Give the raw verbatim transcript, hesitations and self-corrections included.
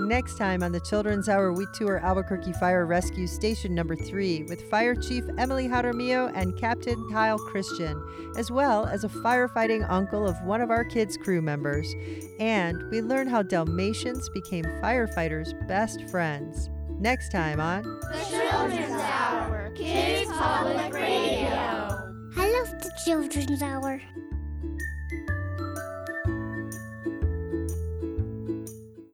Next time on the Children's Hour, we tour Albuquerque Fire Rescue Station number three with Fire Chief Emily Jaramillo and Captain Kyle Christian, as well as a firefighting uncle of one of our kids' crew members. And we learn how Dalmatians became firefighters' best friends. Next time on The Children's Hour, Kids Public Radio. I love the Children's Hour.